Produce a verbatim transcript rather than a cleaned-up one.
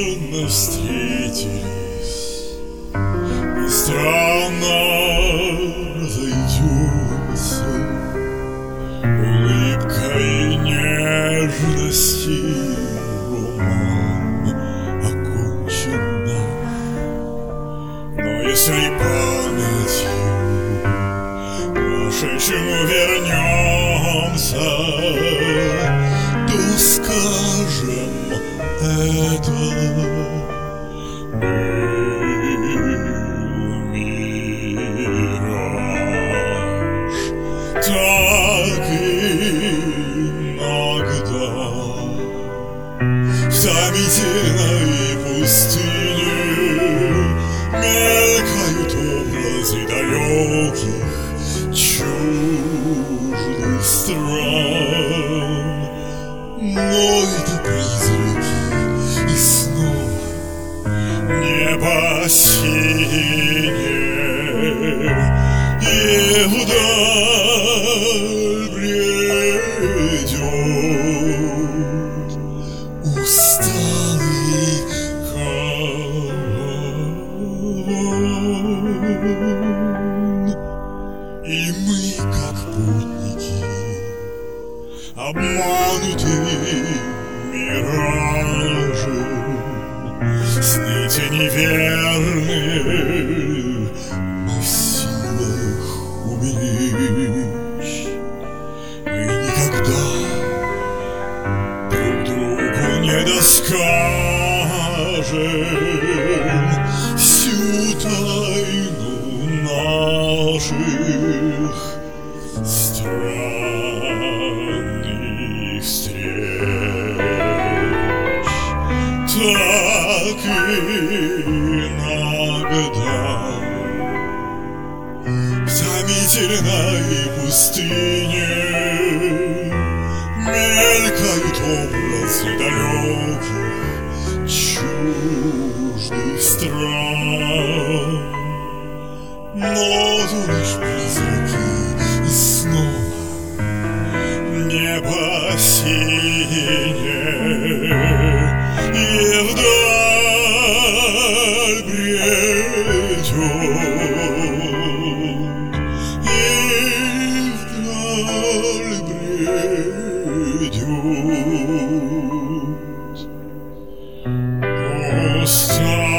странно встретились, и странно разойдемся. Улыбкой нежности роман окончен наш. Но если памятью прошедшему вернемся, то скажем это был мираж. Так иногда в томительной пустыне мелькают образы далеких чуждых стран. Но это призраки, и снова небо синее, и вдаль бредет усталый караван. И мы, как путники, обманутые миражем, сны те неверные мы в силах уберечь. Мы никогда друг другу не доскажем всю тайну наших странных встреч. Так иногда в томительной пустыне мелькают образы далеких чуждых стран. Но то лишь призраки, и снова небо синее, и вдаль бредет, и вдаль бредет. Устал